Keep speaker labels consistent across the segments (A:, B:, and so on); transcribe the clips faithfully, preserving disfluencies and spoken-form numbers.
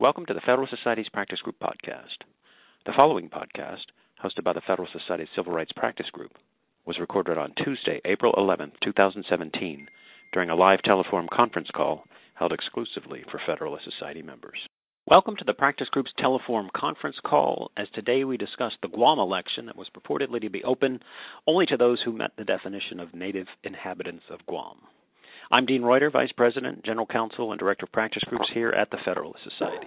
A: Welcome to the Federal Society's Practice Group podcast. The following podcast, hosted by the Federal Society's Civil Rights Practice Group, was recorded on Tuesday, April eleventh, twenty seventeen, during a live telephone conference call held exclusively for Federalist Society members. Welcome to the Practice Group's telephone conference call, as today we discuss the Guam election that was purportedly to be open only to those who met the definition of native inhabitants of Guam. I'm Dean Reuter, Vice President, General Counsel, and Director of Practice Groups here at the Federalist Society.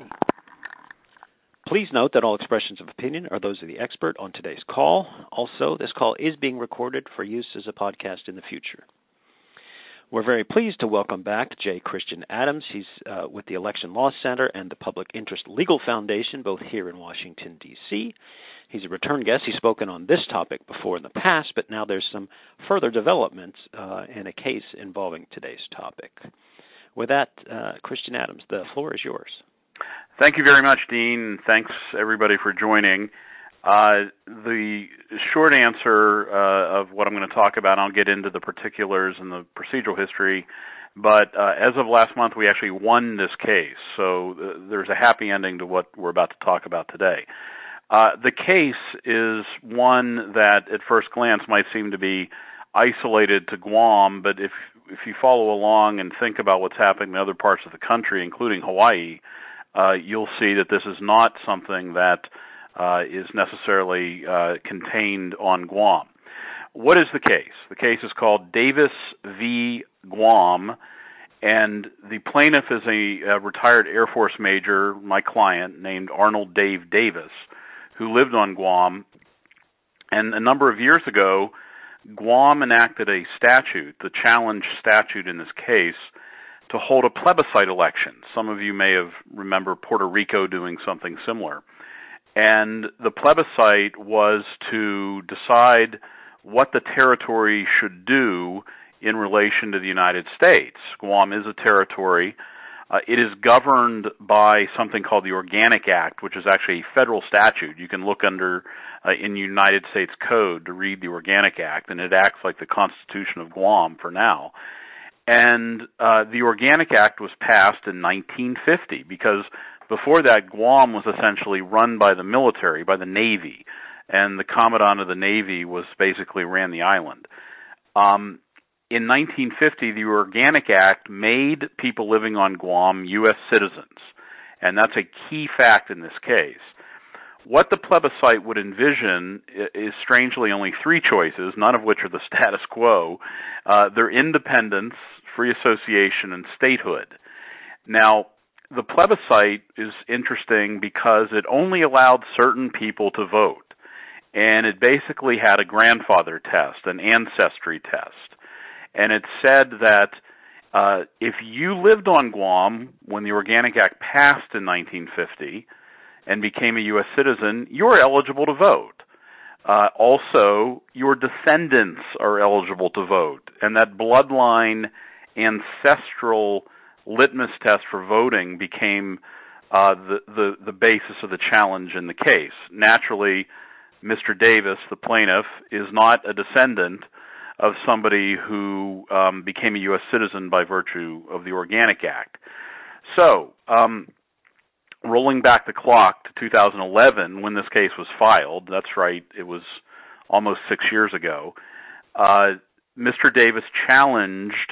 A: Please note that all expressions of opinion are those of the expert on today's call. Also, this call is being recorded for use as a podcast in the future. We're very pleased to welcome back J. Christian Adams. He's uh, with the Election Law Center and the Public Interest Legal Foundation, both here in Washington, D C He's a return guest. He's spoken on this topic before in the past, but now there's some further developments uh, in a case involving today's topic. With that, uh, Christian Adams, the floor is yours.
B: Thank you very much, Dean. Thanks, everybody, for joining. Uh, the short answer uh, of what I'm going to talk about, I'll get into the particulars and the procedural history, but uh, as of last month, we actually won this case, so uh, there's a happy ending to what we're about to talk about today. Uh, the case is one that at first glance might seem to be isolated to Guam, but if if you follow along and think about what's happening in other parts of the country, including Hawaii, uh, you'll see that this is not something that uh, is necessarily uh, contained on Guam. What is the case? The case is called Davis v. Guam, and the plaintiff is a, a retired Air Force major, my client, named Arnold Dave Davis, who lived on Guam. And a number of years ago, Guam enacted a statute, the challenge statute in this case, to hold a plebiscite election. Some of you may have remember Puerto Rico doing something similar. And the plebiscite was to decide what the territory should do in relation to the United States. Guam is a territory. Uh, it is governed by something called the Organic Act, which is actually a federal statute. You can look under uh, in United States Code to read the Organic Act, and it acts like the Constitution of Guam for now. And uh, the Organic Act was passed in nineteen fifty because before that, Guam was essentially run by the military, by the Navy, and the Commandant of the Navy was basically ran the island. Um, In nineteen fifty, the Organic Act made people living on Guam U S citizens, and that's a key fact in this case. What the plebiscite would envision is strangely only three choices, none of which are the status quo. Uh, they're independence, free association, and statehood. Now, the plebiscite is interesting because it only allowed certain people to vote, and it basically had a grandfather test, an ancestry test. And it said that uh, if you lived on Guam when the Organic Act passed in nineteen fifty and became a U S citizen, you're eligible to vote. Uh, also, your descendants are eligible to vote. And that bloodline ancestral litmus test for voting became uh, the, the, the basis of the challenge in the case. Naturally, Mister Davis, the plaintiff, is not a descendant of somebody who um, became a U S citizen by virtue of the Organic Act. So, um, rolling back the clock to two thousand eleven, when this case was filed, that's right, it was almost six years ago, uh, Mister Davis challenged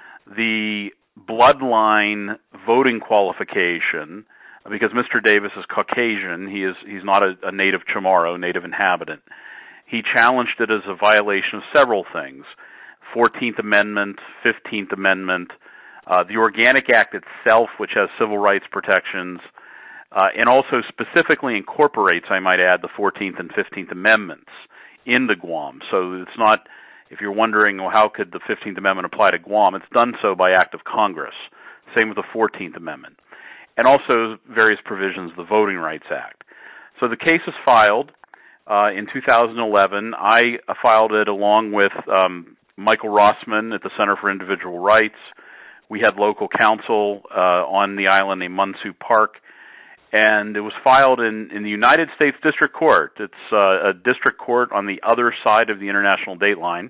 B: the bloodline voting qualification because Mister Davis is Caucasian. He is he's not a, a native Chamorro, native inhabitant. He challenged it as a violation of several things: fourteenth Amendment, fifteenth Amendment, uh, the Organic Act itself, which has civil rights protections, uh, and also specifically incorporates, I might add, the fourteenth and fifteenth Amendments into Guam. So it's not, if you're wondering, well, how could the fifteenth Amendment apply to Guam? It's done so by act of Congress. Same with the fourteenth Amendment. And also various provisions of the Voting Rights Act. So the case is filed. Uh, in two thousand eleven, I uh, filed it along with um, Michael Rossman at the Center for Individual Rights. We had local counsel uh, on the island named Munsu Park, and it was filed in, in the United States District Court. It's uh, a district court on the other side of the international date line,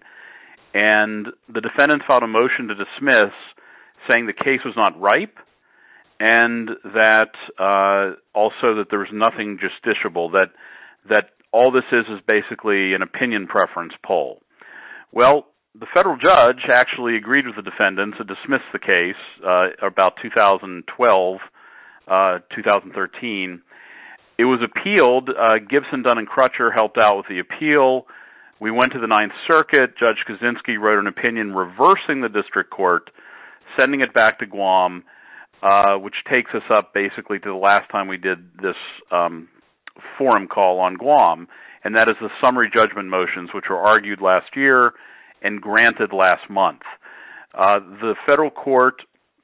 B: and the defendants filed a motion to dismiss, saying the case was not ripe and that uh, also that there was nothing justiciable, that that all this is is basically an opinion preference poll. Well, the federal judge actually agreed with the defendants and dismissed the case uh, about two thousand twelve, uh, two thousand thirteen. It was appealed. Uh, Gibson, Dunn, and Crutcher helped out with the appeal. We went to the Ninth Circuit. Judge Kaczynski wrote an opinion reversing the district court, sending it back to Guam, uh, which takes us up basically to the last time we did this um, forum call on Guam, and that is the summary judgment motions, which were argued last year and granted last month. Uh, the federal court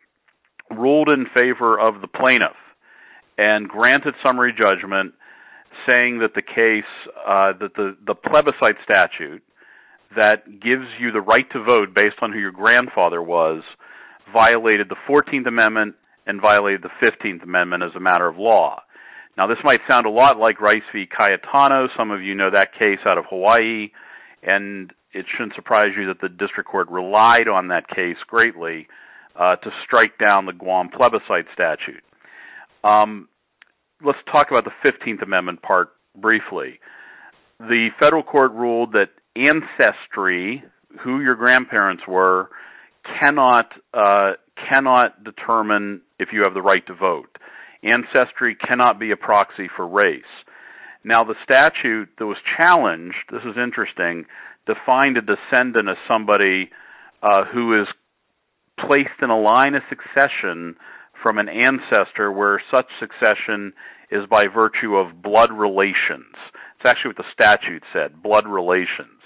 B: ruled in favor of the plaintiff and granted summary judgment, saying that the case, uh, that the, the plebiscite statute that gives you the right to vote based on who your grandfather was violated the fourteenth Amendment and violated the fifteenth Amendment as a matter of law. Now, this might sound a lot like Rice v. Cayetano. Some of you know that case out of Hawaii, and it shouldn't surprise you that the district court relied on that case greatly uh, to strike down the Guam plebiscite statute. Um, let's talk about the fifteenth Amendment part briefly. The federal court ruled that ancestry, who your grandparents were, cannot uh, cannot determine if you have the right to vote. Ancestry cannot be a proxy for race. Now, the statute that was challenged, this is interesting, defined a descendant as somebody uh, who is placed in a line of succession from an ancestor where such succession is by virtue of blood relations. It's actually what the statute said, blood relations.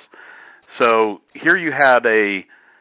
B: So here you had a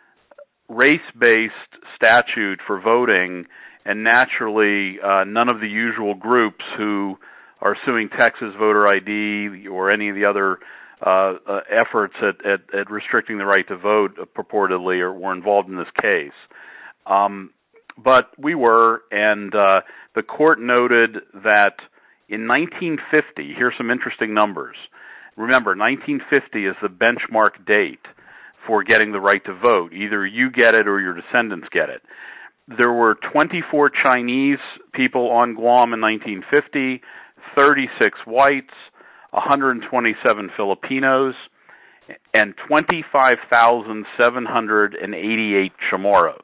B: race-based statute for voting, and naturally uh, none of the usual groups who are suing Texas voter I D or any of the other uh, uh, efforts at, at, at restricting the right to vote uh, purportedly or were involved in this case. Um, but we were, and uh, the court noted that in nineteen fifty, here's some interesting numbers. Remember, nineteen fifty is the benchmark date for getting the right to vote. Either you get it or your descendants get it. There were twenty-four Chinese people on Guam in nineteen fifty, thirty-six whites, one hundred twenty-seven Filipinos, and twenty-five thousand seven hundred eighty-eight Chamorros.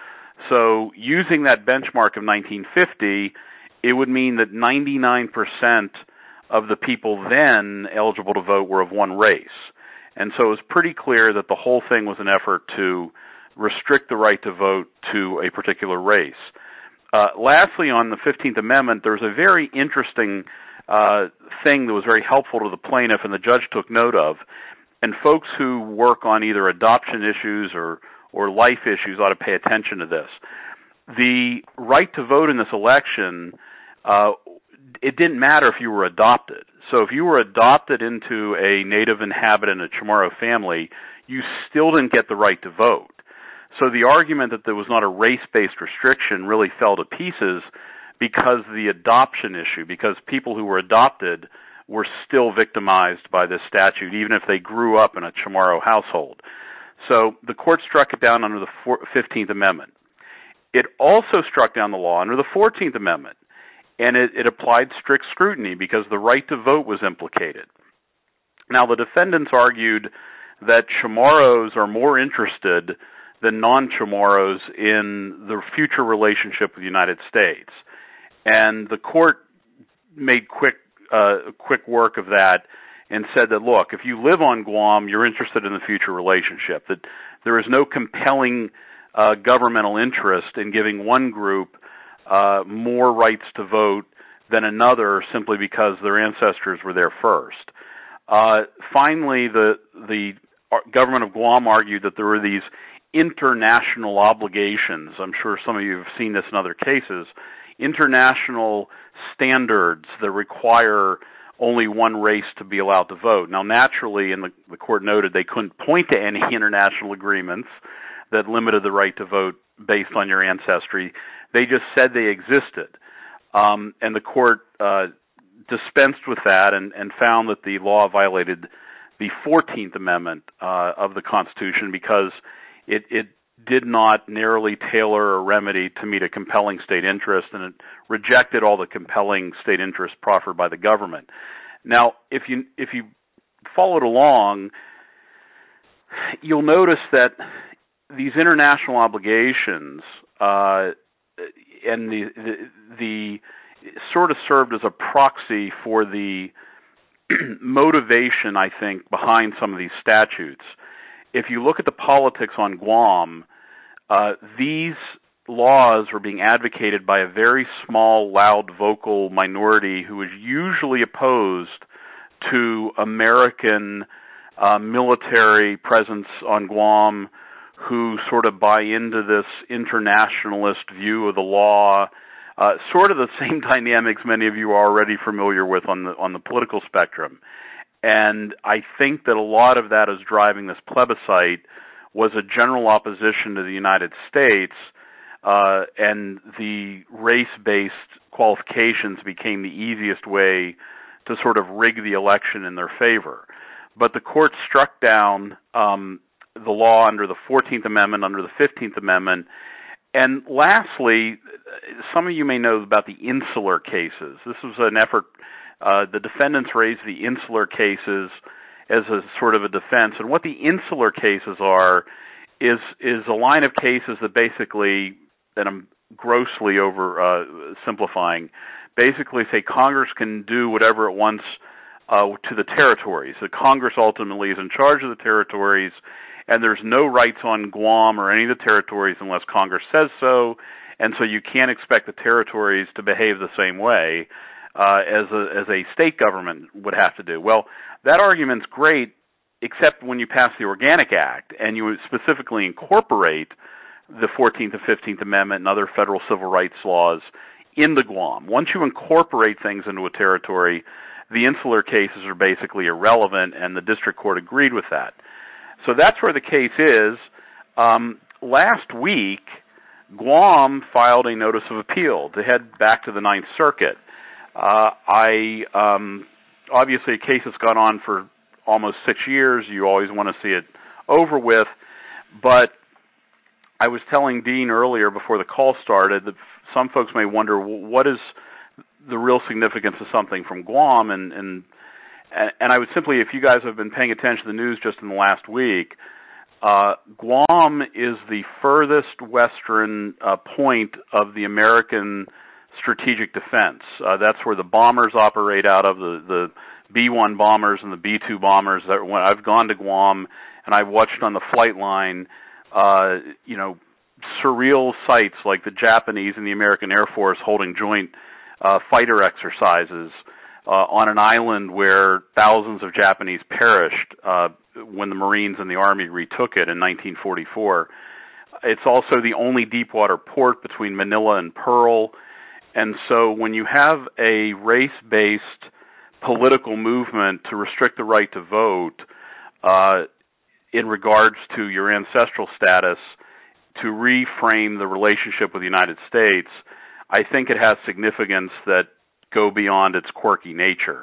B: So using that benchmark of nineteen fifty, it would mean that ninety-nine percent of the people then eligible to vote were of one race. And so it was pretty clear that the whole thing was an effort to restrict the right to vote to a particular race. Uh, lastly, on the fifteenth Amendment, there was a very interesting uh, thing that was very helpful to the plaintiff and the judge took note of. And folks who work on either adoption issues or, or life issues ought to pay attention to this. The right to vote in this election, uh, it didn't matter if you were adopted. So if you were adopted into a native inhabitant, a Chamorro family, you still didn't get the right to vote. So the argument that there was not a race-based restriction really fell to pieces because of the adoption issue, because people who were adopted were still victimized by this statute, even if they grew up in a Chamorro household. So the court struck it down under the fifteenth Amendment. It also struck down the law under the fourteenth Amendment, and it, it applied strict scrutiny because the right to vote was implicated. Now, the defendants argued that Chamorros are more interested than non-Chamorros in the future relationship with the United States. And the court made quick uh, quick work of that and said that, look, if you live on Guam, you're interested in the future relationship, that there is no compelling uh, governmental interest in giving one group uh, more rights to vote than another simply because their ancestors were there first. Uh, finally, the the government of Guam argued that there were these international obligations. I'm sure some of you have seen this in other cases. International standards that require only one race to be allowed to vote. Now, naturally, and the, the court noted they couldn't point to any international agreements that limited the right to vote based on your ancestry. They just said they existed. Um, and the court uh, dispensed with that and, and found that the law violated the fourteenth Amendment uh, of the Constitution because it, it did not narrowly tailor a remedy to meet a compelling state interest, and it rejected all the compelling state interests proffered by the government. Now, if you if you followed along, you'll notice that these international obligations uh, and the, the the sort of served as a proxy for the motivation, I think, behind some of these statutes. If you look at the politics on Guam, uh, these laws were being advocated by a very small, loud, vocal minority who is usually opposed to American uh, military presence on Guam, who sort of buy into this internationalist view of the law, uh, sort of the same dynamics many of you are already familiar with on the on the political spectrum. And I think that a lot of that is driving this plebiscite was a general opposition to the United States, uh, and the race-based qualifications became the easiest way to sort of rig the election in their favor. But the court struck down um, the law under the fourteenth Amendment, under the fifteenth Amendment. And lastly, some of you may know about the insular cases. This was an effort, uh, the defendants raised the insular cases as a sort of a defense. And what the insular cases are is is a line of cases that basically, that I'm grossly over uh, simplifying, basically say Congress can do whatever it wants uh, to the territories. The Congress ultimately is in charge of the territories, and there's no rights on Guam or any of the territories unless Congress says so, and so you can't expect the territories to behave the same way uh, as a as a state government would have to do. Well, that argument's great, except when you pass the Organic Act and you specifically incorporate the fourteenth and fifteenth Amendment and other federal civil rights laws into Guam. Once you incorporate things into a territory, the insular cases are basically irrelevant, and the district court agreed with that. So that's where the case is. Um, last week, Guam filed a notice of appeal to head back to the Ninth Circuit. Uh, I um, obviously a case that's gone on for almost six years. You always want to see it over with, but I was telling Dean earlier before the call started that some folks may wonder, what is the real significance of something from Guam, and and And I would simply, if you guys have been paying attention to the news just in the last week, uh, Guam is the furthest western uh, point of the American strategic defense. Uh, that's where the bombers operate out of, the, the B one bombers and the B two bombers. That when I've gone to Guam and I've watched on the flight line, uh, you know, surreal sights like the Japanese and the American Air Force holding joint uh, fighter exercises Uh, on an island where thousands of Japanese perished uh, when the Marines and the Army retook it in nineteen forty-four. It's also the only deep-water port between Manila and Pearl. And so when you have a race-based political movement to restrict the right to vote uh, in regards to your ancestral status, to reframe the relationship with the United States, I think it has significance that go beyond its quirky nature.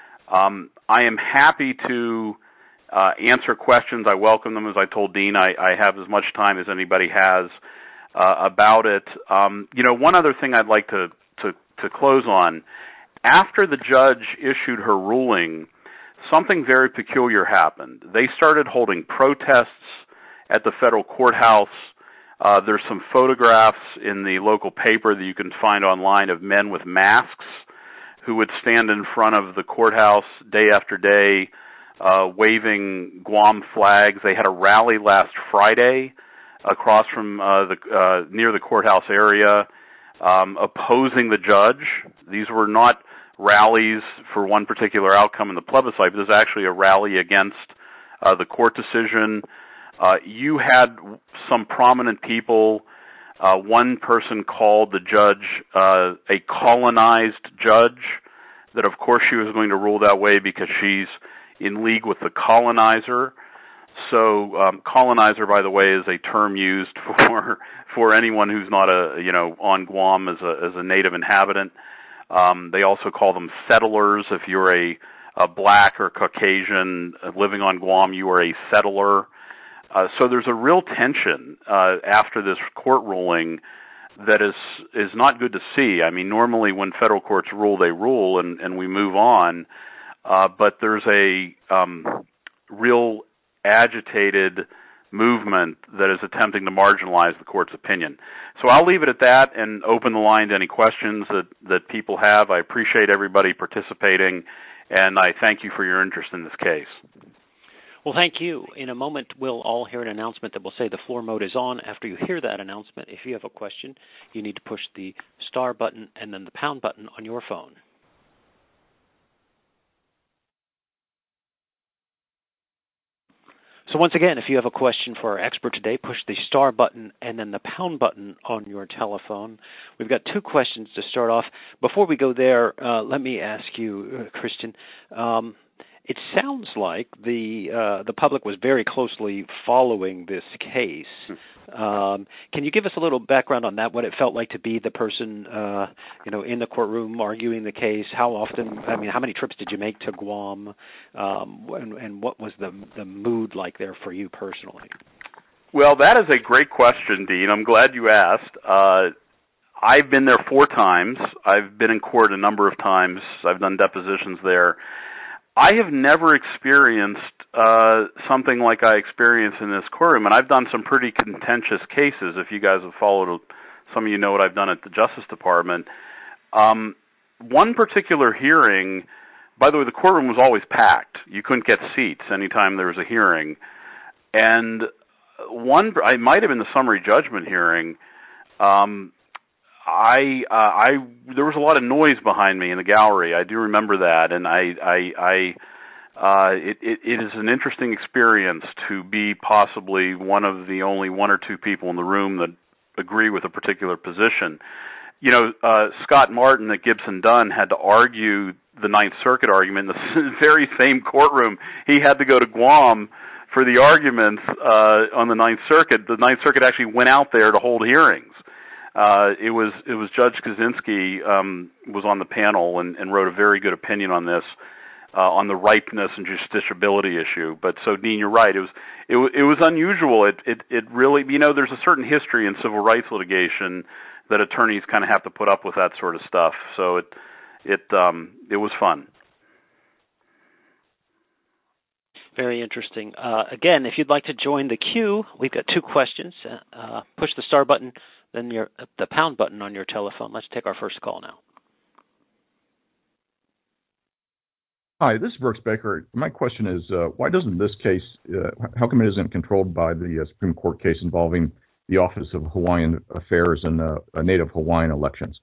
B: Um, I am happy to uh, answer questions. I welcome them. As I told Dean, I, I have as much time as anybody has uh, about it. Um, you know, one other thing I'd like to, to, to close on. After the judge issued her ruling, something very peculiar happened. They started holding protests at the federal courthouse. Uh, there's some photographs in the local paper that you can find online of men with masks who would stand in front of the courthouse day after day, uh, waving Guam flags. They had a rally last Friday across from uh, the uh, near the courthouse area, um, opposing the judge. These were not rallies for one particular outcome in the plebiscite, but this is actually a rally against uh, the court decision. Uh, you had some prominent people. Uh, one person called the judge uh, a colonized judge, that of course she was going to rule that way because she's in league with the colonizer. So um, colonizer, by the way, is a term used for for anyone who's not a you know on Guam as a as a native inhabitant. Um, they also call them settlers. If you're a, a black or Caucasian living on Guam, you are a settler. Uh, so there's a real tension uh, after this court ruling that is is not good to see. I mean, normally when federal courts rule, they rule, and, and we move on. Uh, but there's a um, real agitated movement that is attempting to marginalize the court's opinion. So I'll leave it at that and open the line to any questions that, that people have. I appreciate everybody participating, and I thank you for your interest in this case.
A: Well, thank you. In a moment, we'll all hear an announcement that will say the floor mode is on. After you hear that announcement, if you have a question, you need to push the star button and then the pound button on your phone. So once again, if you have a question for our expert today, push the star button and then the pound button on your telephone. We've got two questions to start off. Before we go there, uh, let me ask you, uh, Christian, um, it sounds like the uh, the public was very closely following this case. Um, can you give us a little background on that? What it felt like to be the person, uh, you know, in the courtroom arguing the case? How often? I mean, how many trips did you make to Guam? Um, and, and what was the the mood like there for you personally?
B: Well, that is a great question, Dean. I'm glad you asked. Uh, I've been there four times. I've been in court a number of times. I've done depositions there. I have never experienced uh, something like I experienced in this courtroom, and I've done some pretty contentious cases. If you guys have followed, some of you know what I've done at the Justice Department. Um, one particular hearing, by the way, the courtroom was always packed. You couldn't get seats anytime there was a hearing. And one, I might have been the summary judgment hearing. Um, I, uh, I, there was a lot of noise behind me in the gallery. I do remember that, and I, I, I, uh, it, it, it is an interesting experience to be possibly one of the only one or two people in the room that agree with a particular position. You know, uh, Scott Martin at Gibson Dunn had to argue the Ninth Circuit argument in the very same courtroom. He had to go to Guam for the arguments uh, on the Ninth Circuit. The Ninth Circuit actually went out there to hold hearings. Uh, it was it was Judge Kaczynski um, was on the panel and, and wrote a very good opinion on this, uh, on the ripeness and justiciability issue. But so, Dean, you're right. It was it, it was unusual. It, it it really, you know, there's a certain history in civil rights litigation that attorneys kind of have to put up with that sort of stuff. So it it um, it was fun.
A: Very interesting. Uh, again, if you'd like to join the queue, we've got two questions. Uh, push the star button, then your, the pound button on your telephone. Let's take our first call now.
C: Hi, this is Brooks Baker. My question is, uh, why doesn't this case, uh, how come it isn't controlled by the uh, Supreme Court case involving the Office of Hawaiian Affairs and uh, Native Hawaiian elections?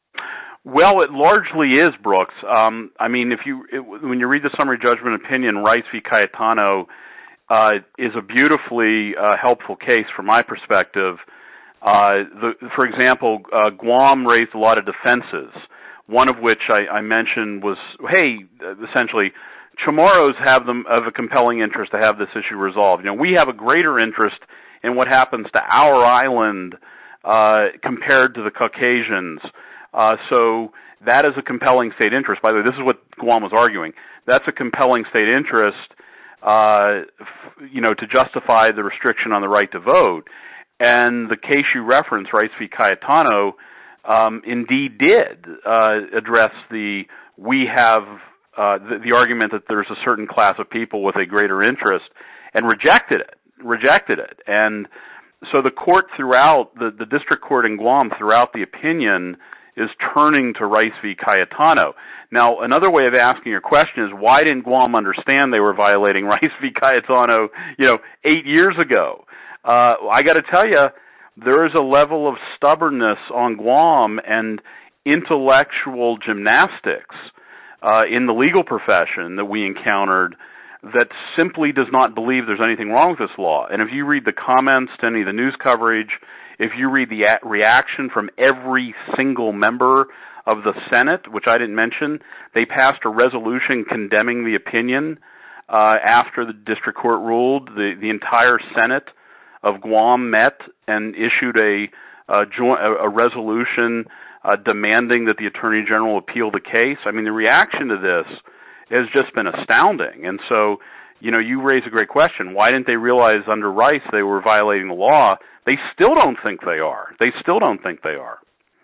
B: Well, it largely is, Brooks. Um, I mean, if you it, when you read the summary judgment opinion, Rice v. Cayetano uh, is a beautifully uh, helpful case from my perspective. Uh, the, for example, uh, Guam raised a lot of defenses, one of which I, I mentioned was, hey, essentially, Chamorros have them of a compelling interest to have this issue resolved. You know, we have a greater interest in what happens to our island uh, compared to the Caucasians. Uh, so that is a compelling state interest. By the way, this is what Guam was arguing. That's a compelling state interest, uh, f- you know, to justify the restriction on the right to vote. And the case you referenced, Rice v. Cayetano, um, indeed did uh, address the we have uh, the, the argument that there's a certain class of people with a greater interest, and rejected it. Rejected it. And so the court throughout the, the district court in Guam throughout the opinion is turning to Rice v. Cayetano. Now, another way of asking your question is, why didn't Guam understand they were violating Rice v. Cayetano, you know, eight years ago? Uh, I got to tell you, there is a level of stubbornness on Guam and intellectual gymnastics uh, in the legal profession that we encountered that simply does not believe there's anything wrong with this law. And if you read the comments to any of the news coverage, if you read the a- reaction from every single member of the Senate, which I didn't mention, they passed a resolution condemning the opinion uh, after the district court ruled. The, the entire Senate of Guam met and issued a, a, joint, a, a resolution uh, demanding that the Attorney General appeal the case. I mean, the reaction to this has just been astounding. And so, you know, you raise a great question. Why didn't they realize under Rice they were violating the law? They still don't think they are. They still don't think they are.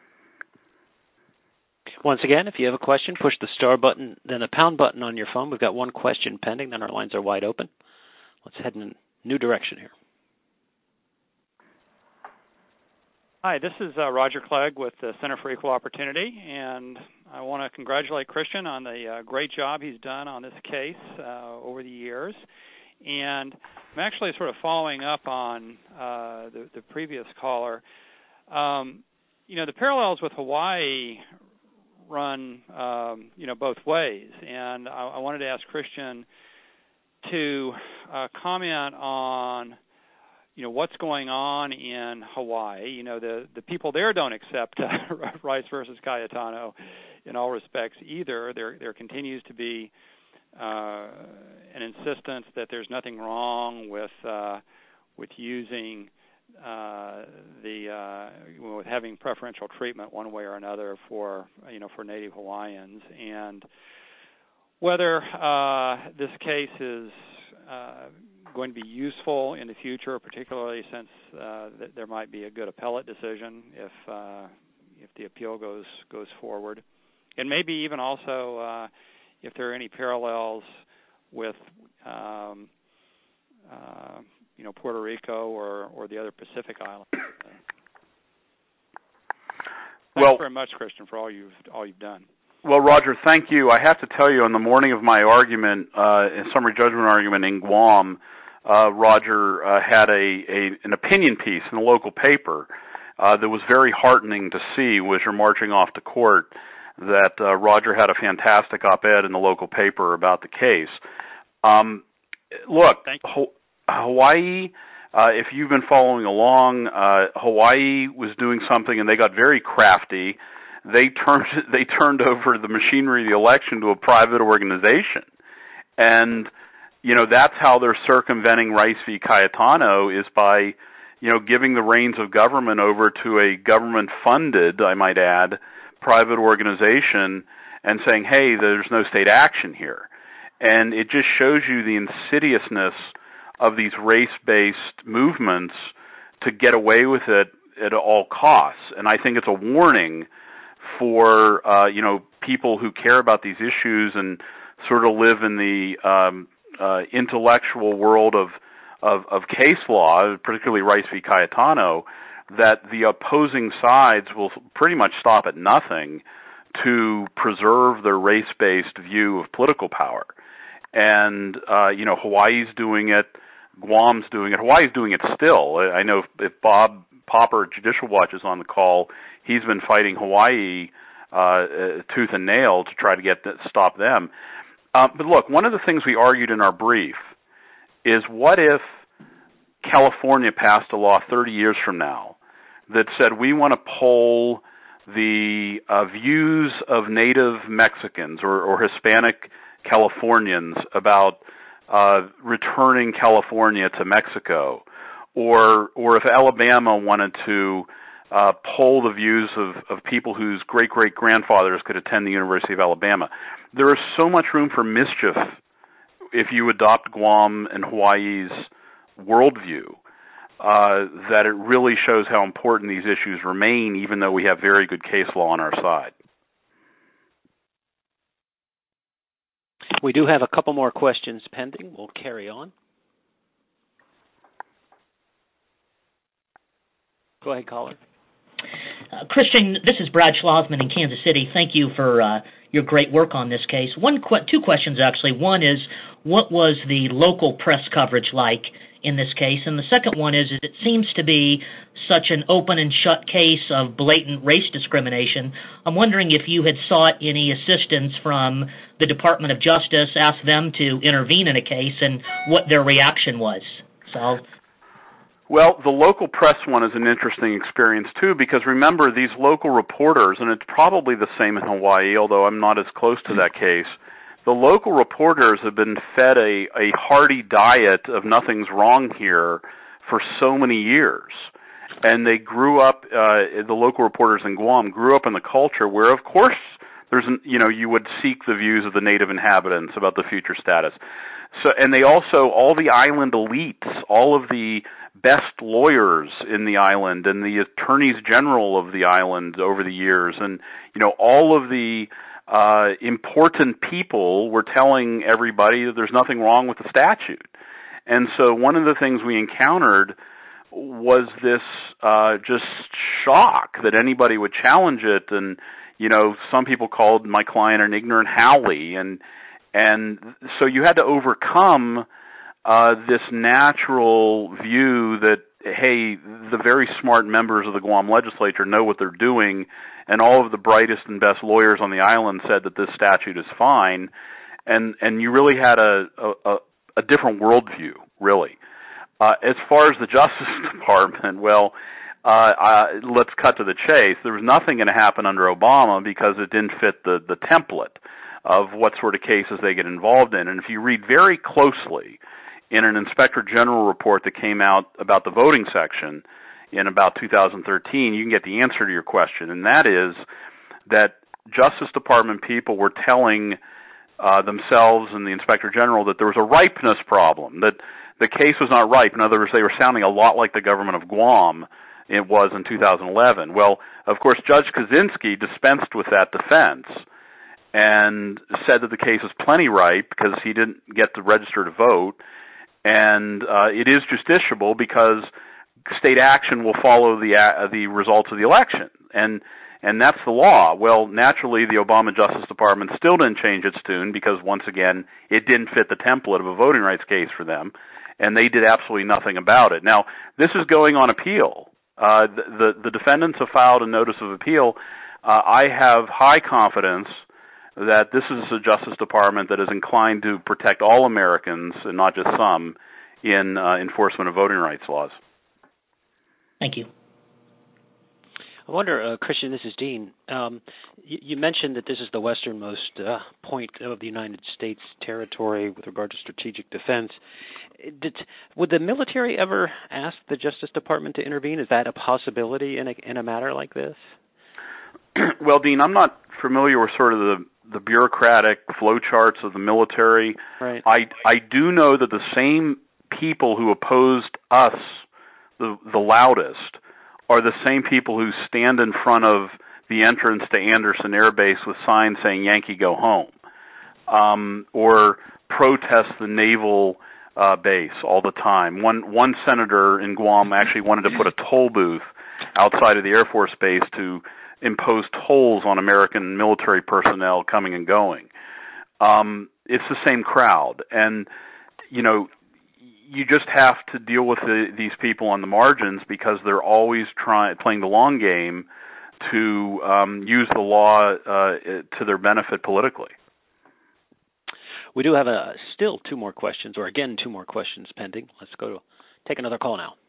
A: Once again, if you have a question, push the star button, then the pound button on your phone. We've got one question pending, then our lines are wide open. Let's head in a new direction here.
D: Hi, this is uh, Roger Clegg with the Center for Equal Opportunity, and I want to congratulate Christian on the uh, great job he's done on this case uh, over the years. And I'm actually sort of following up on uh, the, the previous caller. Um, you know, the parallels with Hawaii run, um, you know, both ways. And I, I wanted to ask Christian to uh, comment on, you know, what's going on in Hawaii. You know, the, the people there don't accept uh, Rice versus Cayetano in all respects either. There there continues to be uh, an insistence that there's nothing wrong with uh, with using uh, the uh, with having preferential treatment one way or another for you know for Native Hawaiians, and whether uh, this case is uh, going to be useful in the future, particularly since uh, th- there might be a good appellate decision if uh, if the appeal goes goes forward, and maybe even also uh, if there are any parallels with um, uh, you know Puerto Rico or, or the other Pacific islands. Thanks
B: well,
D: very much, Christian, for all you've all you've done.
B: Well, Roger, thank you. I have to tell you, on the morning of my argument, uh, summary judgment argument in Guam, uh, Roger uh, had a, a an opinion piece in the local paper uh, that was very heartening to see as you're marching off to court, that uh, Roger had a fantastic op-ed in the local paper about the case. Um, look, Ho- Hawaii, uh, if you've been following along, uh, Hawaii was doing something, and they got very crafty. They turned they turned over the machinery of the election to a private organization, and you know that's how they're circumventing Rice v. Cayetano, is by you know giving the reins of government over to a government-funded, I might add, private organization, and saying, hey, there's no state action here. And it just shows you the insidiousness of these race-based movements to get away with it at all costs. And I think it's a warning for uh, you know people who care about these issues and sort of live in the um, uh, intellectual world of, of of case law, particularly Rice v. Cayetano, that the opposing sides will pretty much stop at nothing to preserve their race-based view of political power. And uh, you know Hawaii's doing it, Guam's doing it, Hawaii's doing it still. I know if, if Bob Popper at Judicial Watch is on the call, he's been fighting Hawaii uh, tooth and nail to try to get to stop them. Uh, but look, one of the things we argued in our brief is, what if California passed a law thirty years from now that said we want to poll the uh, views of Native Mexicans or, or Hispanic Californians about uh, returning California to Mexico, or or if Alabama wanted to uh, poll the views of, of people whose great-great-grandfathers could attend the University of Alabama. There is so much room for mischief if you adopt Guam and Hawaii's worldview uh, that it really shows how important these issues remain, even though we have very good case law on our side.
A: We do have a couple more questions pending. We'll carry on. Go ahead, caller.
E: Uh, Christian, this is Brad Schlossman in Kansas City. Thank you for uh, your great work on this case. One, que- two questions, actually. One is, what was the local press coverage like in this case? And the second one is, it seems to be such an open and shut case of blatant race discrimination. I'm wondering if you had sought any assistance from the Department of Justice, asked them to intervene in a case, and what their reaction was. So...
B: Well, the local press one is an interesting experience, too, because remember, these local reporters, and it's probably the same in Hawaii, although I'm not as close to that case, the local reporters have been fed a, a hearty diet of nothing's wrong here for so many years. And they grew up, uh, the local reporters in Guam grew up in the culture where, of course, there's, an, you know, you would seek the views of the native inhabitants about the future status. So, and they also, all the island elites, all of the best lawyers in the island and the attorneys general of the island over the years, and, you know, all of the uh, important people were telling everybody that there's nothing wrong with the statute. And so one of the things we encountered was this uh, just shock that anybody would challenge it, and, you know, some people called my client an ignorant Howley, and and so you had to overcome uh, this natural view that, hey, the very smart members of the Guam legislature know what they're doing, and all of the brightest and best lawyers on the island said that this statute is fine, and and you really had a a, a different worldview, really. Uh, as far as the Justice Department, well, uh, uh, let's cut to the chase. There was nothing going to happen under Obama because it didn't fit the, the template of what sort of cases they get involved in. And if you read very closely in an Inspector General report that came out about the voting section in about two thousand thirteen, you can get the answer to your question, and that is that Justice Department people were telling uh, themselves and the Inspector General that there was a ripeness problem, that the case was not ripe. In other words, they were sounding a lot like the government of Guam it was in two thousand eleven. Well, of course, Judge Kaczynski dispensed with that defense and said that the case was plenty ripe because he didn't get to register to vote, and uh, it is justiciable because state action will follow the uh, the results of the election, and and that's the law. Well, naturally, the Obama Justice Department still didn't change its tune because, once again, it didn't fit the template of a voting rights case for them, and they did absolutely nothing about it. Now, this is going on appeal. Uh, the, the, the defendants have filed a notice of appeal. Uh, I have high confidence that this is a Justice Department that is inclined to protect all Americans, and not just some, in uh, enforcement of voting rights laws.
E: Thank you.
A: I wonder, uh, Christian, this is Dean. Um, you, you mentioned that this is the westernmost uh, point of the United States territory with regard to strategic defense. Did, would the military ever ask the Justice Department to intervene? Is that a possibility in a, in a matter like this?
B: Well, Dean, I'm not familiar with sort of the, the bureaucratic flowcharts of the military.
A: Right.
B: I, I do know that the same people who opposed us the, the loudest are the same people who stand in front of the entrance to Andersen Air Base with signs saying "Yankee go home," um, or protest the naval uh, base all the time. One one senator in Guam actually wanted to put a toll booth outside of the Air Force Base to impose tolls on American military personnel coming and going. Um, it's the same crowd, and you know, you just have to deal with the, these people on the margins because they're always trying playing the long game to um, use the law uh, to their benefit politically.
A: We do have a, still two more questions, or again two more questions pending. Let's go to take another call now.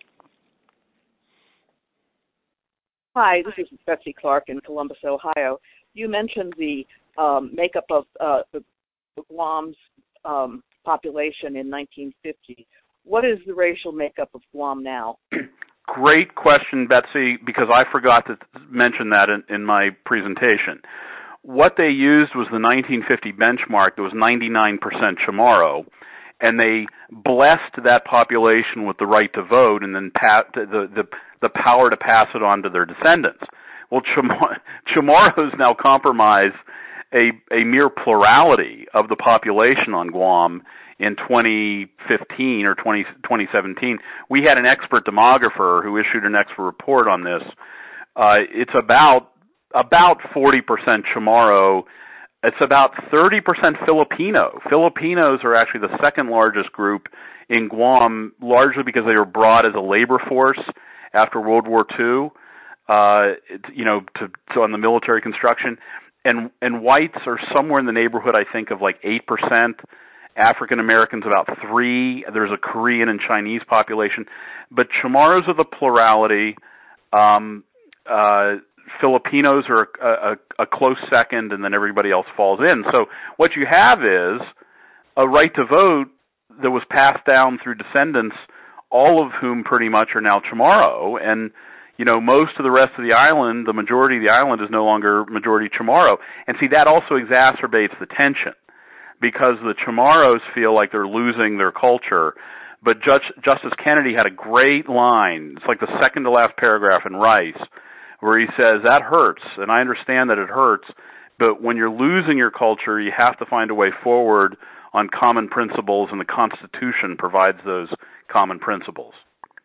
F: Hi, this is Betsy Clark in Columbus, Ohio. You mentioned the um, makeup of uh, the, the Guam's um, population in nineteen fifty. What is the racial makeup of Guam now?
B: Great question, Betsy, because I forgot to mention that in, in my presentation. What they used was the nineteen fifty benchmark that was ninety-nine percent Chamorro, and they blessed that population with the right to vote and then pa- the, the, the power to pass it on to their descendants. Well, Chamorro, Chamorros now compromise a, a mere plurality of the population on Guam in twenty fifteen or twenty, twenty seventeen. We had an expert demographer who issued an expert report on this. Uh, it's about about forty percent Chamorro. It's about thirty percent Filipino. Filipinos are actually the second largest group in Guam, largely because they were brought as a labor force after World War Two, uh, you know, to, to on the military construction. And and whites are somewhere in the neighborhood, I think, of like eight percent. African Americans about three. There's a Korean and Chinese population, but Chamorros are the plurality. Um, uh, Filipinos are a, a, a close second, and then everybody else falls in. So what you have is a right to vote that was passed down through descendants, all of whom pretty much are now Chamorro, and you know, most of the rest of the island, the majority of the island is no longer majority Chamorro. And see, that also exacerbates the tension, because the Chamorros feel like they're losing their culture. But Judge, Justice Kennedy had a great line. It's like the second to last paragraph in Rice, where he says, that hurts, and I understand that it hurts, but when you're losing your culture, you have to find a way forward on common principles, and the Constitution provides those common principles.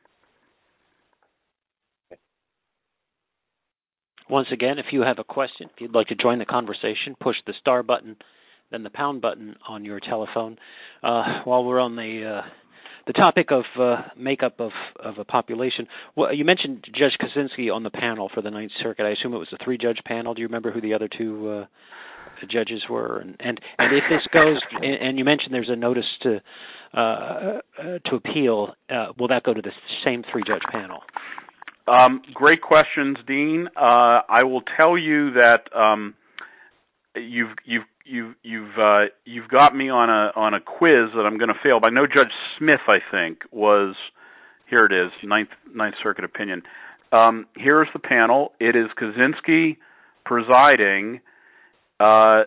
A: Once again, if you have a question, if you'd like to join the conversation, push the star button, then the pound button on your telephone. Uh, while we're on the uh, the topic of uh, makeup of, of a population, well, you mentioned Judge Kaczynski on the panel for the Ninth Circuit. I assume it was a three-judge panel. Do you remember who the other two uh, judges were? And, and and if this goes, and, and you mentioned there's a notice to uh, uh, to appeal, uh, will that go to the same three-judge panel?
B: Um, great questions, Dean. Uh, I will tell you that um, you've you've you've you've uh, you've got me on a on a quiz that I'm going to fail. But I know Judge Smith, I think, was here. It is Ninth Ninth Circuit opinion. Um, here's the panel. It is Kaczynski presiding. Uh,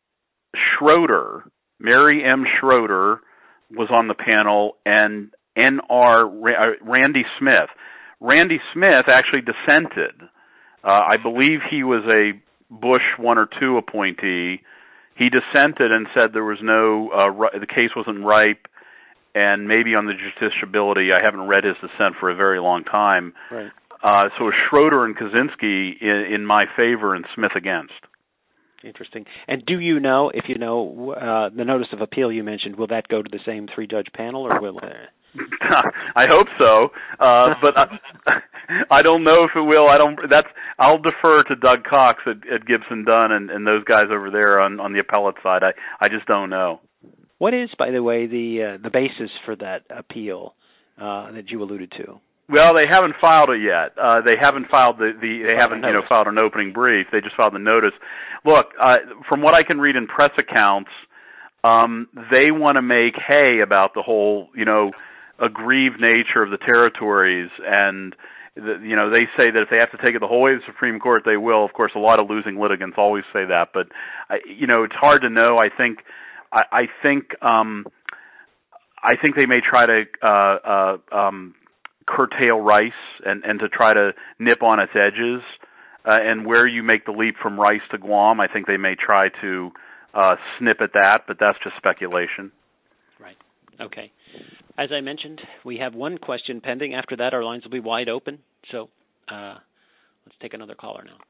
B: Schroeder, Mary M. Schroeder, was on the panel, and N R Randy Smith. Randy Smith actually dissented. Uh, I believe he was a Bush one or two appointee. He dissented and said there was no, uh, the case wasn't ripe, and maybe on the justiciability, I haven't read his dissent for a very long time.
A: Right.
B: Uh, so it was Schroeder and Kaczynski in, in my favor and Smith against.
A: Interesting. And do you know, if you know, uh, the notice of appeal you mentioned, will that go to the same three-judge panel, or will it?
B: I hope so, uh, but I, I don't know if it will. I don't. That's. I'll defer to Doug Cox at, at Gibson Dunn and, and those guys over there on, on the appellate side. I, I just don't know.
A: What is, by the way, the uh, the basis for that appeal uh, that you alluded to?
B: Well, they haven't filed it yet. Uh, they haven't filed the, the they haven't you know filed an opening brief. They just filed the notice. Look, uh, from what I can read in press accounts, um, they want to make hay about the whole you know. aggrieved nature of the territories, and the, you know they say that if they have to take it the whole way to the Supreme Court, they will. Of course, a lot of losing litigants always say that, but I, you know it's hard to know. I think I, I think um, I think they may try to uh, uh, um, curtail Rice and, and to try to nip on its edges. Uh, and where you make the leap from Rice to Guam, I think they may try to uh, snip at that, but that's just speculation.
A: Right. Okay. As I mentioned, we have one question pending. After that, our lines will be wide open. So uh, let's take another caller now.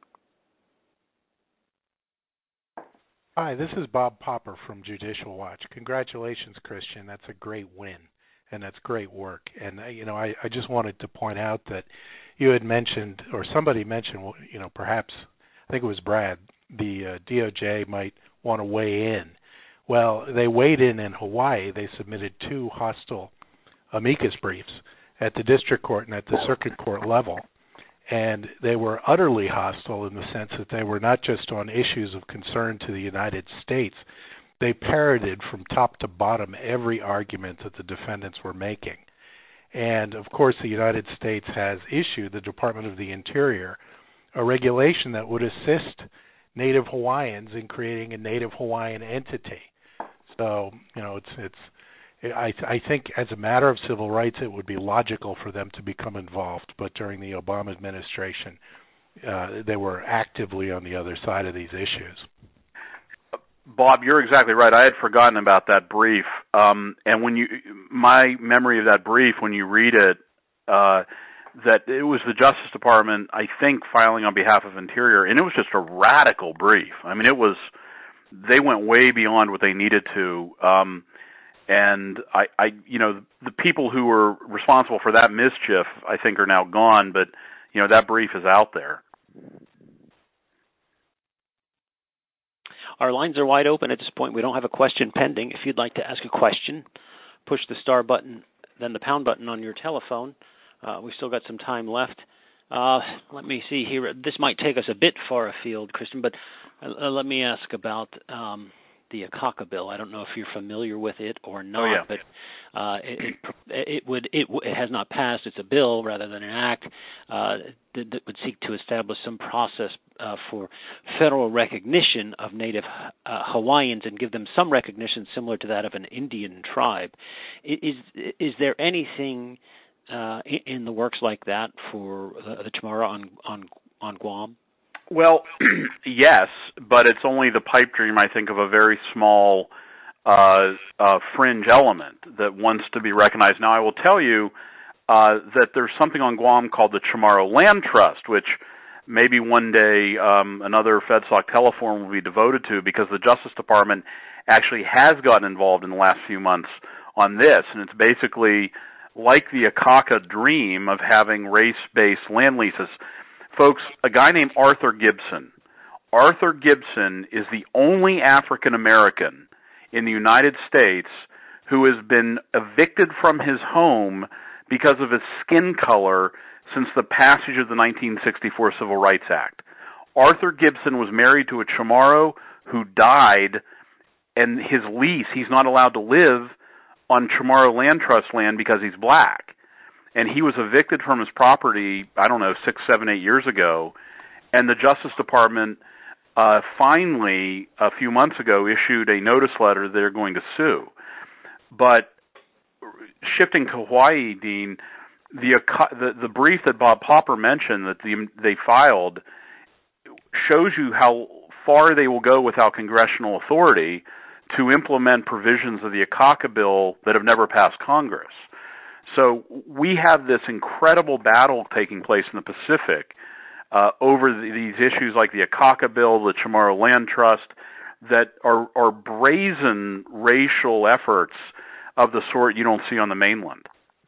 G: Hi, this is Bob Popper from Judicial Watch. Congratulations, Christian. That's a great win, and that's great work. And, uh, you know, I, I just wanted to point out that you had mentioned, or somebody mentioned, you know, perhaps, I think it was Brad, the uh, D O J might want to weigh in. Well, they weighed in in Hawaii. They submitted two hostile amicus briefs at the district court and at the circuit court level. And they were utterly hostile in the sense that they were not just on issues of concern to the United States. They parroted from top to bottom every argument that the defendants were making. And, of course, the United States has issued, the Department of the Interior, a regulation that would assist Native Hawaiians in creating a Native Hawaiian entity. So, you know, it's it's. I I think as a matter of civil rights, it would be logical for them to become involved. But during the Obama administration, uh, they were actively on the other side of these issues.
B: Bob, you're exactly right. I had forgotten about that brief. Um, and when you, my memory of that brief, when you read it, uh, that it was the Justice Department, I think, filing on behalf of Interior, and it was just a radical brief. I mean, it was. They went way beyond what they needed to, um, and I, I, you know, the people who were responsible for that mischief, I think, are now gone. But you know, that brief is out there.
A: Our lines are wide open at this point. We don't have a question pending. If you'd like to ask a question, push the star button, then the pound button on your telephone. Uh, we've still got some time left. Uh, let me see here. This might take us a bit far afield, Kristen, but uh, let me ask about um, the Akaka bill. I don't know if you're familiar with it or not,
B: oh, yeah.
A: but uh, it, it, it would it, it has not passed. It's a bill rather than an act uh, that, that would seek to establish some process uh, for federal recognition of Native uh, Hawaiians and give them some recognition similar to that of an Indian tribe. Is is there anything uh, in the works like that for the, the Chamorro on on on Guam?
B: Well, yes, but it's only the pipe dream, I think, of a very small uh, uh, fringe element that wants to be recognized. Now, I will tell you uh, that there's something on Guam called the Chamorro Land Trust, which maybe one day um, another FedSoc teleforum will be devoted to, because the Justice Department actually has gotten involved in the last few months on this, and it's basically like the Akaka dream of having race-based land leases. Folks, a guy named Arthur Gibson. Arthur Gibson is the only African American in the United States who has been evicted from his home because of his skin color since the passage of the nineteen sixty-four Civil Rights Act. Arthur Gibson was married to a Chamorro who died, and his lease, he's not allowed to live on Chamorro Land Trust land because he's black. And he was evicted from his property, I don't know, six, seven, eight years ago, and the Justice Department uh, finally, a few months ago, issued a notice letter they're going to sue. But shifting to Hawaii, Dean, the, the the brief that Bob Popper mentioned that the, they filed shows you how far they will go without congressional authority to implement provisions of the Akaka bill that have never passed Congress. So we have this incredible battle taking place in the Pacific uh, over the, these issues like the Akaka bill, the Chamorro Land Trust, that are, are brazen racial efforts of the sort you don't see on the mainland.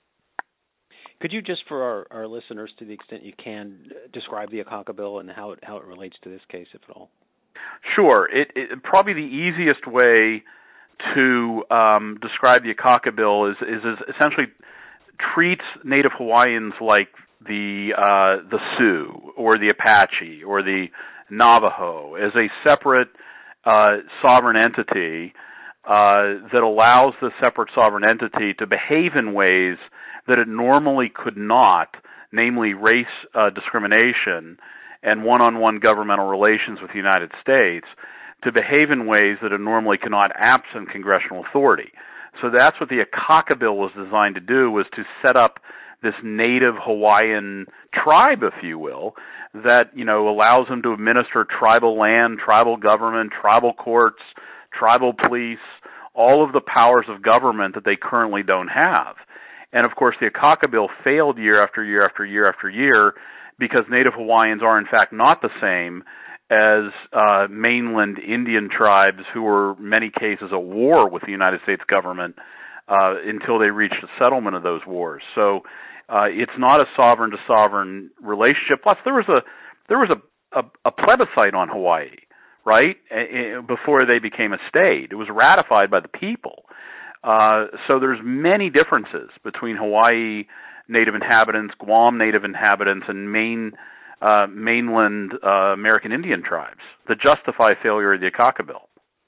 A: Could you just, for our, our listeners, to the extent you can, describe the Akaka bill and how it, how it relates to this case, if at all?
B: Sure. It, it probably the easiest way to um, describe the Akaka bill is, is, is essentially treats Native Hawaiians like the uh, the Sioux or the Apache or the Navajo as a separate uh, sovereign entity uh, that allows the separate sovereign entity to behave in ways that it normally could not, namely race uh, discrimination and one-on-one governmental relations with the United States, to behave in ways that it normally cannot absent congressional authority. So that's what the Akaka bill was designed to do, was to set up this native Hawaiian tribe, if you will, that, you know, allows them to administer tribal land, tribal government, tribal courts, tribal police, all of the powers of government that they currently don't have. And of course, the Akaka bill failed year after year after year after year because Native Hawaiians are in fact not the same as uh, mainland Indian tribes who were in many cases at war with the United States government uh, until they reached a settlement of those wars. So uh, it's not a sovereign to sovereign relationship. Plus, there was a there was a, a, a plebiscite on Hawaii, right, before they became a state. It was ratified by the people. Uh, so there's many differences between Hawaii native inhabitants, Guam native inhabitants, and main Uh, mainland uh, American Indian tribes that justify failure of the Akaka bill.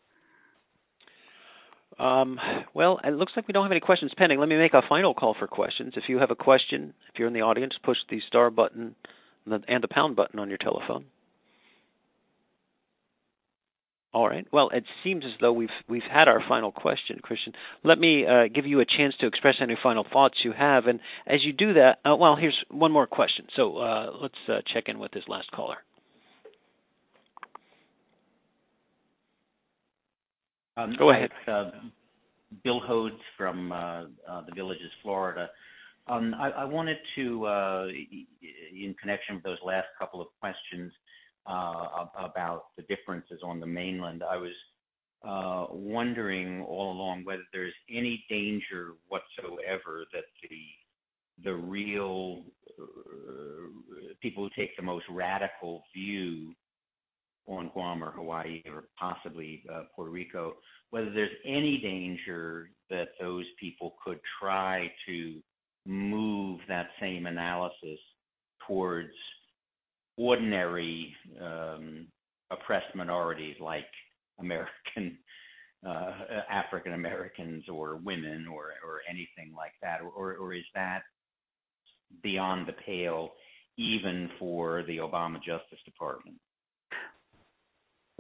A: Um, well, it looks like we don't have any questions pending. Let me make a final call for questions. If you have a question, if you're in the audience, push the star button and the pound button on your telephone. All right. Well, it seems as though we've we've had our final question, Christian. Let me uh, give you a chance to express any final thoughts you have. And as you do that, uh, well, here's one more question. So uh, let's uh, check in with this last caller.
H: Um,
A: Go ahead.
H: It's, uh, Bill Hodes from uh, uh, the Villages, Florida. Um, I, I wanted to, uh, in connection with those last couple of questions, Uh, about the differences on the mainland, I was uh, wondering all along whether there's any danger whatsoever that the the real uh, people who take the most radical view on Guam or Hawaii or possibly uh, Puerto Rico, whether there's any danger that those people could try to move that same analysis towards ordinary um, oppressed minorities like American, uh, African Americans or women or, or anything like that, or, or is that beyond the pale even for the Obama Justice Department?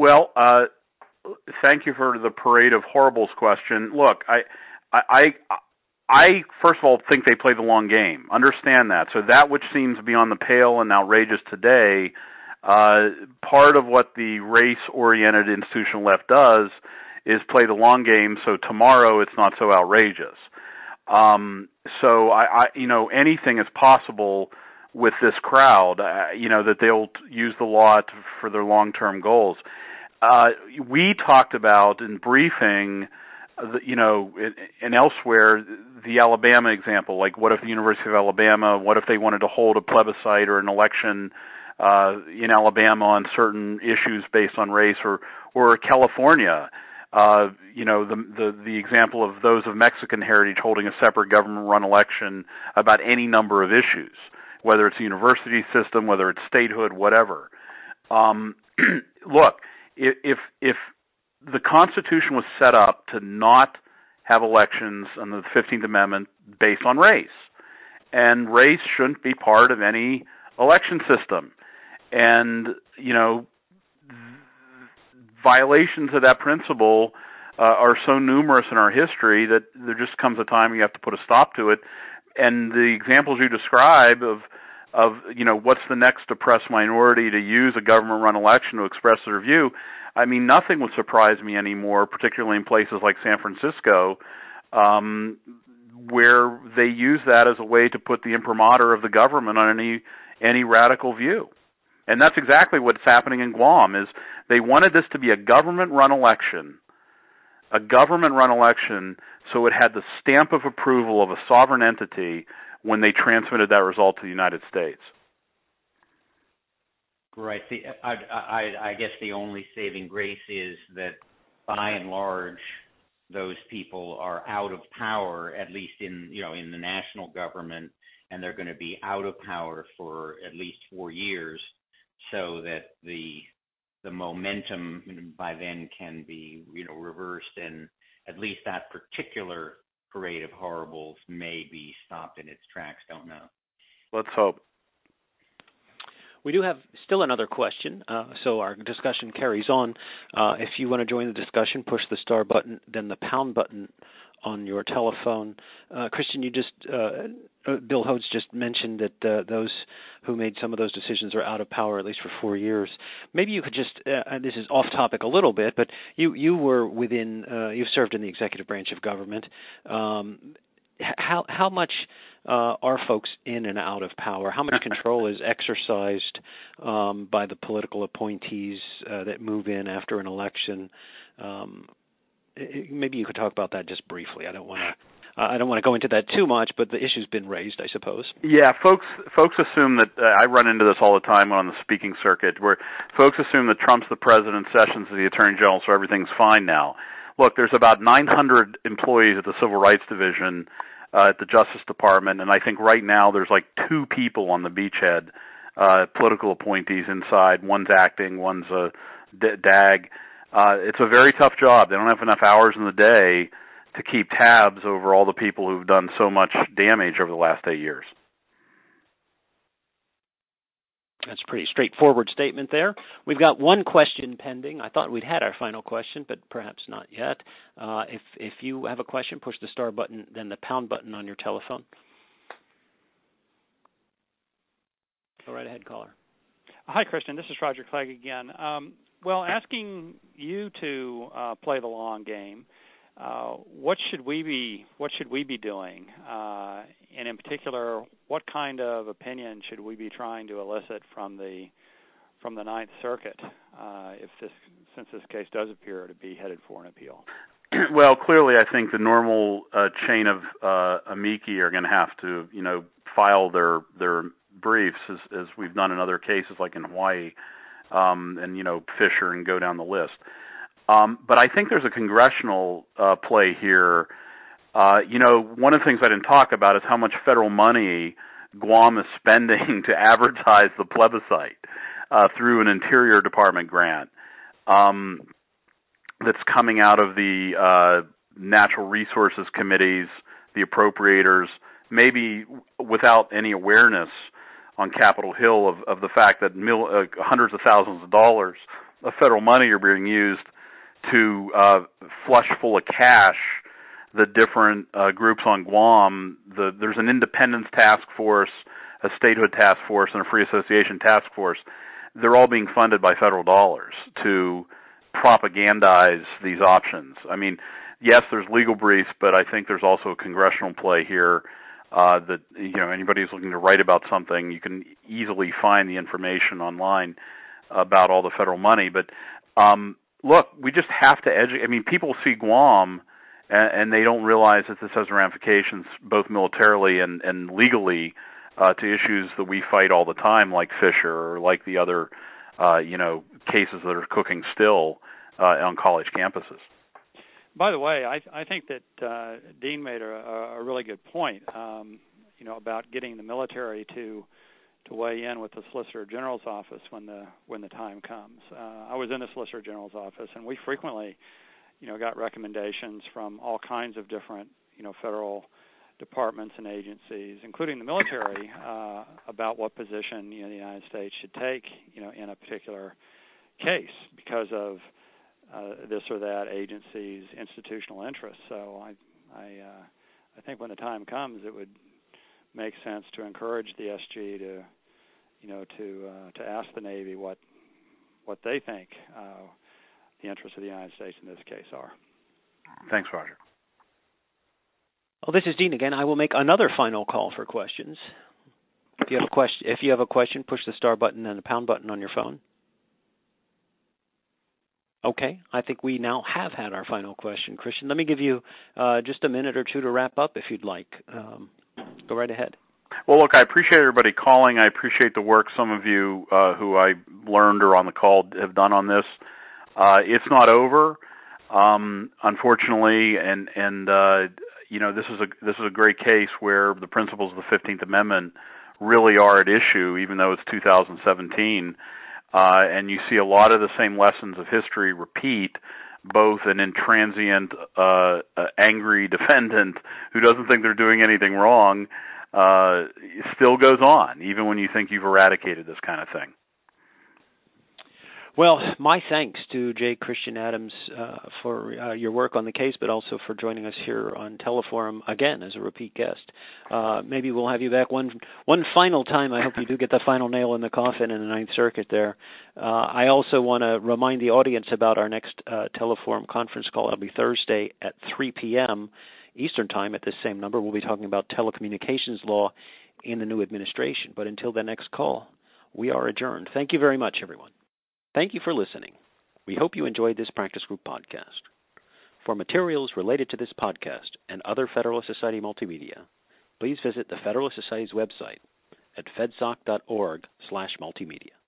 B: Well, uh, thank you for the parade of horribles question. Look, I, I, I, I first of all think they play the long game. Understand that. So that which seems beyond the pale and outrageous today, uh, part of what the race-oriented institutional left does is play the long game. So tomorrow it's not so outrageous. Um, so I, I, you know, anything is possible with this crowd. Uh, you know, that they'll use the law to, for their long-term goals. Uh, we talked about in briefing, uh, the, you know, and elsewhere, the Alabama example. Like, what if the University of Alabama? What if they wanted to hold a plebiscite or an election uh, in Alabama on certain issues based on race, or or California? Uh, you know, the, the the example of those of Mexican heritage holding a separate government-run election about any number of issues, whether it's a university system, whether it's statehood, whatever. Um, look, if if the Constitution was set up to not have elections under the fifteenth Amendment based on race, and race shouldn't be part of any election system, and you know, violations of that principle uh, are so numerous in our history that there just comes a time you have to put a stop to it. And the examples you describe of, of you know, what's the next oppressed minority to use a government-run election to express their view, I mean, nothing would surprise me anymore, particularly in places like San Francisco, um, where they use that as a way to put the imprimatur of the government on any any radical view. And that's exactly what's happening in Guam, is they wanted this to be a government-run election, a government-run election, so it had the stamp of approval of a sovereign entity when they transmitted that result to the United States.
H: Right. The, I, I, I guess the only saving grace is that, by and large, those people are out of power, at least in you know in the national government, and they're going to be out of power for at least four years, so that the the momentum by then can be you know reversed, and at least that particular parade of horribles may be stopped in its tracks. Don't know.
B: Let's hope.
A: We do have still another question, uh, so our discussion carries on. Uh, if you want to join the discussion, push the star button, then the pound button on your telephone. Uh, Christian, you just, uh, Bill Hodes just mentioned that uh, those who made some of those decisions are out of power at least for four years. Maybe you could just, uh, this is off topic a little bit, but you, you were within, uh, you've served in the executive branch of government. Um, how, how much uh, are folks in and out of power? How much control is exercised um, by the political appointees uh, that move in after an election? Um, maybe you could talk about that just briefly. I don't want to. Uh, I don't want to go into that too much, but the issue's been raised, I suppose.
B: Yeah, folks. Folks assume that uh, I run into this all the time on the speaking circuit, where folks assume that Trump's the president, Sessions is the attorney general, so everything's fine now. Look, there's about nine hundred employees at the Civil Rights Division uh, at the Justice Department, and I think right now there's like two people on the beachhead, uh, political appointees inside. One's acting, one's a D- DAG. Uh, it's a very tough job. They don't have enough hours in the day to keep tabs over all the people who've done so much damage over the last eight years.
A: That's a pretty straightforward statement there. We've got one question pending. I thought we'd had our final question, but perhaps not yet. Uh, if if you have a question, push the star button, then the pound button on your telephone. Go right ahead, caller.
D: Hi, Christian. This is Roger Clegg again. Um, well, asking you to uh, play the long game, uh, what should we be what should we be doing? Uh, and in particular, what kind of opinion should we be trying to elicit from the from the Ninth Circuit, uh, if this since this case does appear to be headed for an appeal?
B: Well, clearly, I think the normal uh, chain of uh, amici are going to have to, you know, file their their briefs as, as we've done in other cases, like in Hawaii, um, and you know, Fisher, and go down the list. Um, but I think there's a congressional uh, play here. Uh, you know, one of the things I didn't talk about is how much federal money Guam is spending to advertise the plebiscite uh, through an Interior Department grant um, that's coming out of the uh, Natural Resources Committees, the appropriators, maybe without any awareness on Capitol Hill of, of the fact that mil, uh, hundreds of thousands of dollars of federal money are being used to uh, flush full of cash the different uh, groups on Guam. The, there's an independence task force, a statehood task force, and a free association task force. They're all being funded by federal dollars to propagandize these options. I mean, yes, there's legal briefs, but I think there's also a congressional play here uh, that, you know, anybody who's looking to write about something, you can easily find the information online about all the federal money. But um, look, we just have to educate. I mean, people see Guam and, and they don't realize that this has ramifications both militarily and, and legally uh, to issues that we fight all the time, like Fisher or like the other, uh, you know, cases that are cooking still uh, on college campuses.
D: By the way, I, I think that uh, Dean made a, a really good point, um, you know, about getting the military to to weigh in with the Solicitor General's office when the when the time comes. Uh, I was in the Solicitor General's office, and we frequently, you know, got recommendations from all kinds of different, you know, federal departments and agencies, including the military, uh, about what position, you know, the United States should take, you know, in a particular case because of uh, this or that agency's institutional interests. So I, I, uh, I think when the time comes, it would make sense to encourage the S G to, you know, to uh, to ask the Navy what what they think uh, the interests of the United States in this case are.
B: Thanks, Roger.
A: Well, this is Dean again. I will make another final call for questions. If you have a question, if you have a question, push the star button and the pound button on your phone. Okay, I think we now have had our final question, Christian. Let me give you uh, just a minute or two to wrap up if you'd like. Um, go right ahead.
B: Well, look, I appreciate everybody calling. I appreciate the work some of you uh, who I learned or on the call have done on this. Uh, it's not over, um, unfortunately, and and uh, you know this is a this is a great case where the principles of the fifteenth Amendment really are at issue, even though it's two thousand seventeen. Uh, and you see a lot of the same lessons of history repeat, both an intransient, uh, uh, angry defendant who doesn't think they're doing anything wrong, uh, still goes on, even when you think you've eradicated this kind of thing.
A: Well, my thanks to J. Christian Adams uh, for uh, your work on the case, but also for joining us here on Teleforum again as a repeat guest. Uh, maybe we'll have you back one one final time. I hope you do get the final nail in the coffin in the Ninth Circuit there. Uh, I also want to remind the audience about our next uh, Teleforum conference call. It'll be Thursday at three p.m. Eastern Time at this same number. We'll be talking about telecommunications law in the new administration. But until the next call, we are adjourned. Thank you very much, everyone. Thank you for listening. We hope you enjoyed this Practice Group podcast. For materials related to this podcast and other Federalist Society multimedia, please visit the Federalist Society's website at fedsoc dot org slash multimedia.